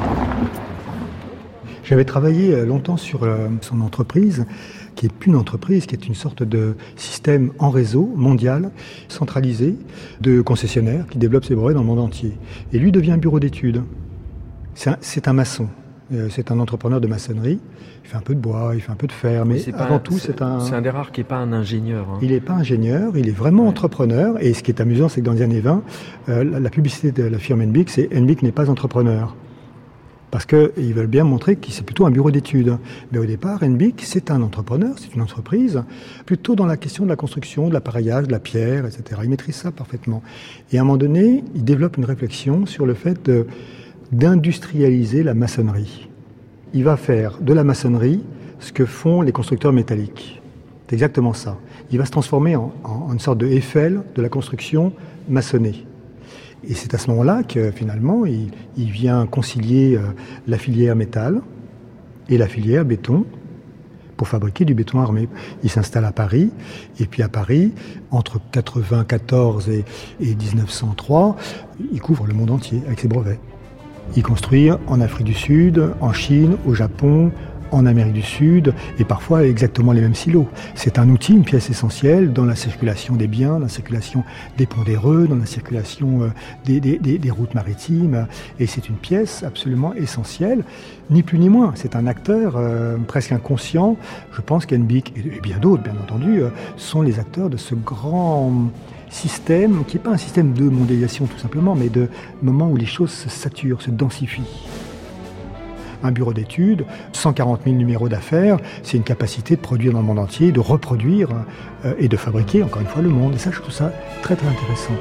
J'avais travaillé longtemps sur son entreprise, qui n'est plus une entreprise, qui est une sorte de système en réseau mondial, centralisé, de concessionnaires qui développent ces brevets dans le monde entier. Et lui devient un bureau d'études. C'est un maçon, c'est un entrepreneur de maçonnerie. Il fait un peu de bois, il fait un peu de fer, mais avant tout, c'est un... C'est un des rares qui n'est pas un ingénieur. Hein. Il n'est pas ingénieur, il est vraiment entrepreneur. Et ce qui est amusant, c'est que dans les années 20, la publicité de la firme NBIC, c'est NBIC n'est pas entrepreneur. Parce qu'ils veulent bien montrer que c'est plutôt un bureau d'études. Mais au départ, NBIC, c'est un entrepreneur, c'est une entreprise, plutôt dans la question de la construction, de l'appareillage, de la pierre, etc. Il maîtrise ça parfaitement. Et à un moment donné, il développe une réflexion sur le fait d'industrialiser la maçonnerie. Il va faire de la maçonnerie ce que font les constructeurs métalliques. C'est exactement ça. Il va se transformer en une sorte de Eiffel de la construction maçonnée. Et c'est à ce moment-là que finalement, il vient concilier la filière métal et la filière béton pour fabriquer du béton armé. Il s'installe à Paris, et puis à Paris, entre 1994 et 1903, il couvre le monde entier avec ses brevets. Il construit en Afrique du Sud, en Chine, au Japon, en Amérique du Sud, et parfois exactement les mêmes silos. C'est un outil, une pièce essentielle dans la circulation des biens, dans la circulation des pondéreux, dans la circulation des routes maritimes, et c'est une pièce absolument essentielle, ni plus ni moins. C'est un acteur presque inconscient. Je pense qu'NBIC, et bien d'autres, bien entendu, sont les acteurs de ce grand système, qui n'est pas un système de mondialisation tout simplement, mais de moment où les choses se saturent, se densifient. Un bureau d'études, 140 000 numéros d'affaires, c'est une capacité de produire dans le monde entier, de reproduire et de fabriquer, encore une fois, le monde. Et ça, je trouve ça très très intéressant.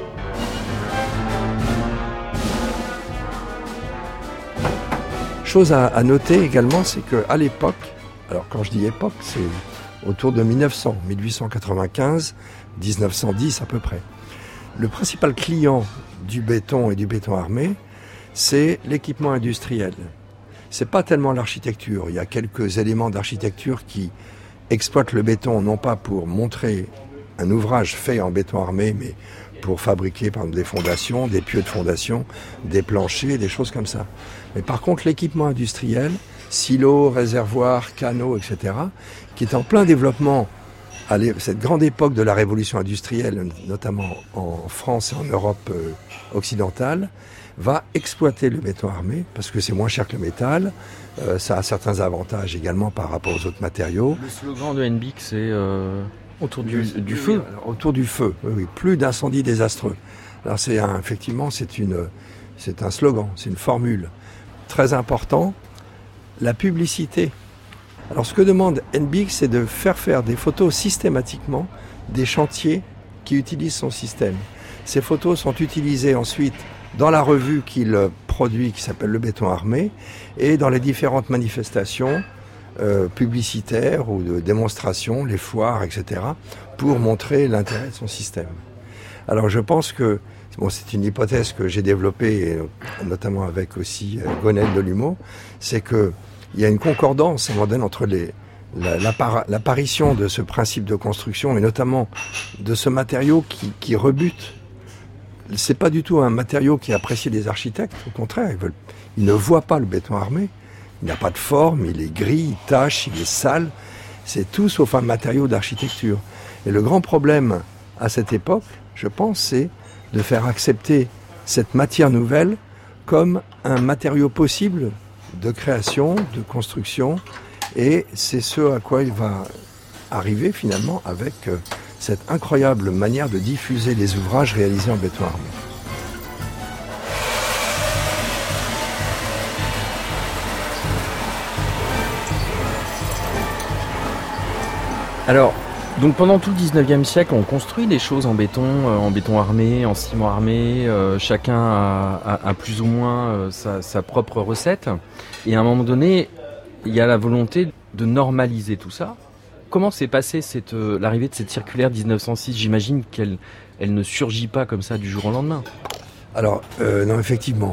Chose à noter également, c'est qu'à l'époque, alors quand je dis époque, c'est autour de 1900, 1895, 1910 à peu près. Le principal client du béton et du béton armé, c'est l'équipement industriel. C'est pas tellement l'architecture. Il y a quelques éléments d'architecture qui exploitent le béton, non pas pour montrer un ouvrage fait en béton armé, mais pour fabriquer par exemple des fondations, des pieux de fondation, des planchers, des choses comme ça. Mais par contre, l'équipement industriel, silos, réservoirs, canaux, etc., qui est en plein développement à cette grande époque de la révolution industrielle, notamment en France et en Europe occidentale, va exploiter le béton armé, parce que c'est moins cher que le métal, ça a certains avantages également par rapport aux autres matériaux. Le slogan de NBIC, c'est Autour du feu. Alors, autour du feu, oui, plus d'incendies désastreux. Alors effectivement, c'est un slogan, c'est une formule très important. La publicité. Alors ce que demande NBIC, c'est de faire des photos systématiquement des chantiers qui utilisent son système. Ces photos sont utilisées ensuite dans la revue qu'il produit, qui s'appelle Le Béton Armé, et dans les différentes manifestations publicitaires ou de démonstrations, les foires, etc., pour montrer l'intérêt de son système. Alors je pense que, c'est une hypothèse que j'ai développée, notamment avec aussi Gonel Delumeau, c'est qu'il y a une concordance à un moment donné entre l'apparition de ce principe de construction et notamment de ce matériau qui rebute. C'est pas du tout un matériau qui est apprécié des architectes, au contraire, ils ne voient pas le béton armé. Il n'a pas de forme, il est gris, il tache, il est sale. C'est tout sauf un matériau d'architecture. Et le grand problème à cette époque, je pense, c'est de faire accepter cette matière nouvelle comme un matériau possible de création, de construction. Et c'est ce à quoi il va arriver finalement avec cette incroyable manière de diffuser les ouvrages réalisés en béton armé. Alors, donc pendant tout le 19e siècle, on construit des choses en béton armé, en ciment armé. Chacun a plus ou moins sa propre recette. Et à un moment donné, il y a la volonté de normaliser tout ça. Comment s'est passée l'arrivée de cette circulaire 1906 ? J'imagine qu'elle ne surgit pas comme ça du jour au lendemain. Alors, non, effectivement.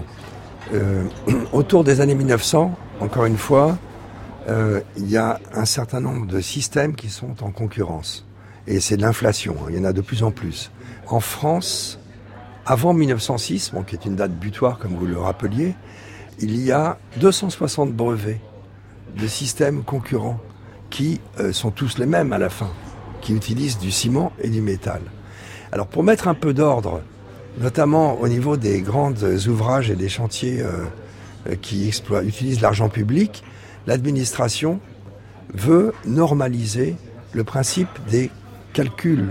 Autour des années 1900, encore une fois, il y a un certain nombre de systèmes qui sont en concurrence. Et c'est de l'inflation, il y en a de plus en plus. En France, avant 1906, qui est une date butoir comme vous le rappeliez, il y a 260 brevets de systèmes concurrents qui sont tous les mêmes à la fin, qui utilisent du ciment et du métal. Alors pour mettre un peu d'ordre, notamment au niveau des grands ouvrages et des chantiers qui utilisent l'argent public, l'administration veut normaliser le principe des calculs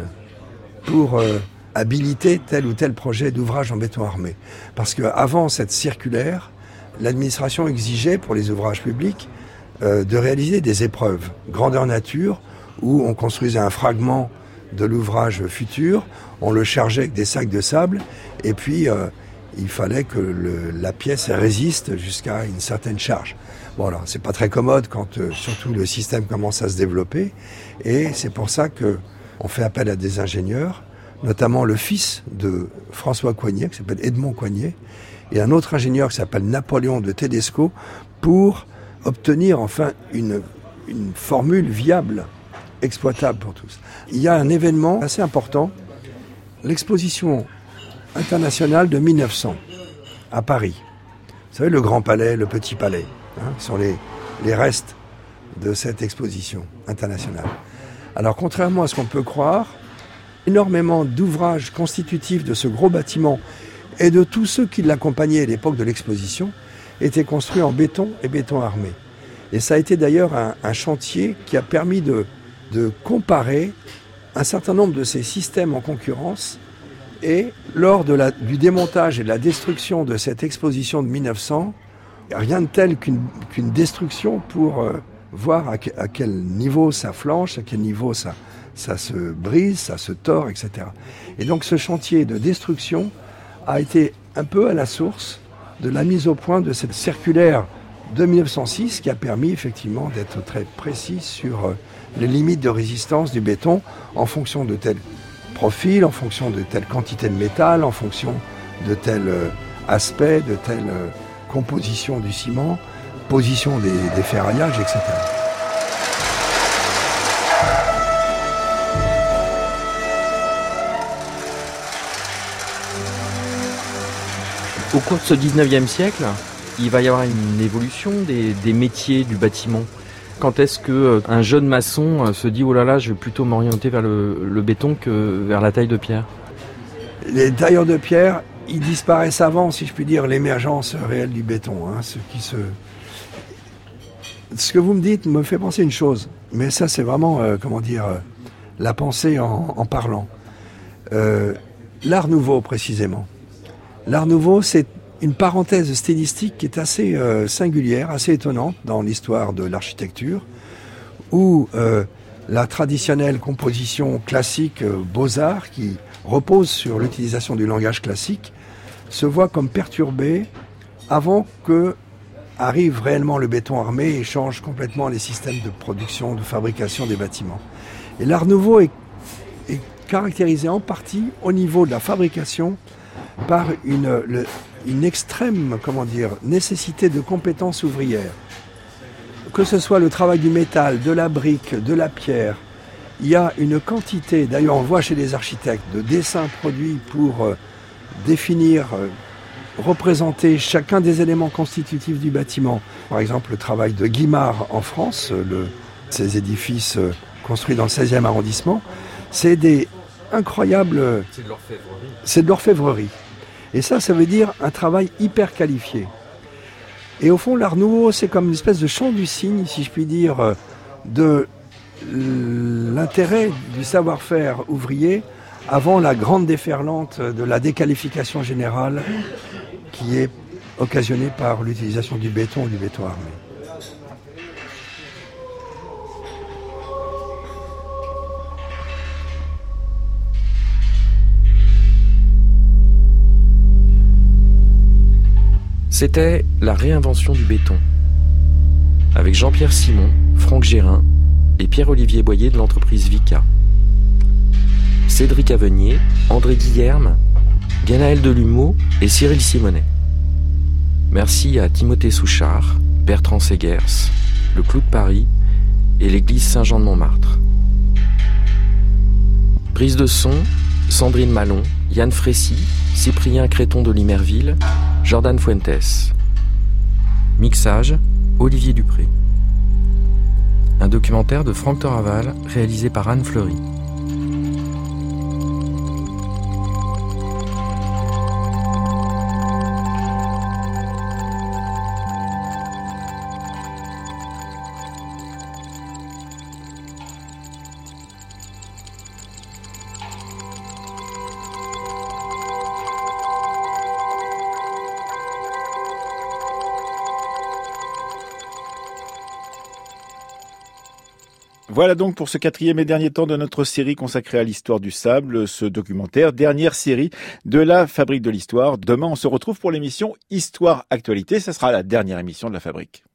pour habiliter tel ou tel projet d'ouvrage en béton armé. Parce qu'avant cette circulaire, l'administration exigeait pour les ouvrages publics de réaliser des épreuves, grandeur nature, où on construisait un fragment de l'ouvrage futur, on le chargeait avec des sacs de sable, et puis il fallait que la pièce résiste jusqu'à une certaine charge. Voilà, c'est pas très commode quand surtout le système commence à se développer, et c'est pour ça que on fait appel à des ingénieurs, notamment le fils de François Coignet, qui s'appelle Edmond Coignet, et un autre ingénieur qui s'appelle Napoléon de Tedesco, pour obtenir enfin une formule viable, exploitable pour tous. Il y a un événement assez important, l'exposition internationale de 1900 à Paris. Vous savez, le Grand Palais, le Petit Palais, sont les restes de cette exposition internationale. Alors, contrairement à ce qu'on peut croire, énormément d'ouvrages constitutifs de ce gros bâtiment et de tous ceux qui l'accompagnaient à l'époque de l'exposition étaient construits en béton et béton armé. Et ça a été d'ailleurs un chantier qui a permis de comparer un certain nombre de ces systèmes en concurrence. Et lors du démontage et de la destruction de cette exposition de 1900, rien de tel qu'une destruction pour voir à quel niveau ça flanche, à quel niveau ça se brise, ça se tord, etc. Et donc ce chantier de destruction a été un peu à la source de la mise au point de cette circulaire de 1906 qui a permis effectivement d'être très précis sur les limites de résistance du béton en fonction de tel profil, en fonction de telle quantité de métal, en fonction de tel aspect, de telle composition du ciment, position des ferraillages, etc. Au cours de ce 19e siècle, il va y avoir une évolution des métiers du bâtiment. Quand est-ce qu'un jeune maçon se dit « Oh là là, je vais plutôt m'orienter vers le béton que vers la taille de pierre » Les tailleurs de pierre, ils disparaissent avant, si je puis dire, l'émergence réelle du béton. Ce que vous me dites me fait penser une chose, mais ça c'est vraiment, la pensée en parlant. L'Art Nouveau, précisément. L'Art Nouveau, c'est une parenthèse stylistique qui est assez singulière, assez étonnante dans l'histoire de l'architecture, où la traditionnelle composition classique Beaux-Arts, qui repose sur l'utilisation du langage classique, se voit comme perturbée avant que arrive réellement le béton armé et change complètement les systèmes de production, de fabrication des bâtiments. Et l'Art Nouveau est caractérisé en partie au niveau de la fabrication par une extrême, nécessité de compétences ouvrières. Que ce soit le travail du métal, de la brique, de la pierre, il y a une quantité, d'ailleurs on voit chez les architectes, de dessins produits pour définir, représenter chacun des éléments constitutifs du bâtiment. Par exemple, le travail de Guimard en France, ces édifices construits dans le 16e arrondissement, c'est des incroyables... C'est de l'orfèvrerie. Et ça veut dire un travail hyper qualifié. Et au fond, l'Art Nouveau, c'est comme une espèce de chant du cygne, si je puis dire, de l'intérêt du savoir-faire ouvrier avant la grande déferlante de la déqualification générale qui est occasionnée par l'utilisation du béton ou du béton armé. C'était la réinvention du béton, avec Jean-Pierre Simon, Franck Gérin et Pierre-Olivier Boyer de l'entreprise Vicat. Cédric Avenier, André Guillerme, Ganaël Delumeau et Cyril Simonet. Merci à Timothée Souchard, Bertrand Segers, le Clou de Paris et l'église Saint-Jean de Montmartre. Prise de son, Sandrine Malon, Yann Frécy, Cyprien Créton de Limerville, Jordan Fuentes. Mixage, Olivier Dupré. Un documentaire de Franck Toraval réalisé par Anne Fleury. Voilà donc pour ce 4e et dernier temps de notre série consacrée à l'histoire du sable, ce documentaire, dernière série de la Fabrique de l'Histoire. Demain, on se retrouve pour l'émission Histoire Actualité. Ça sera la dernière émission de la Fabrique.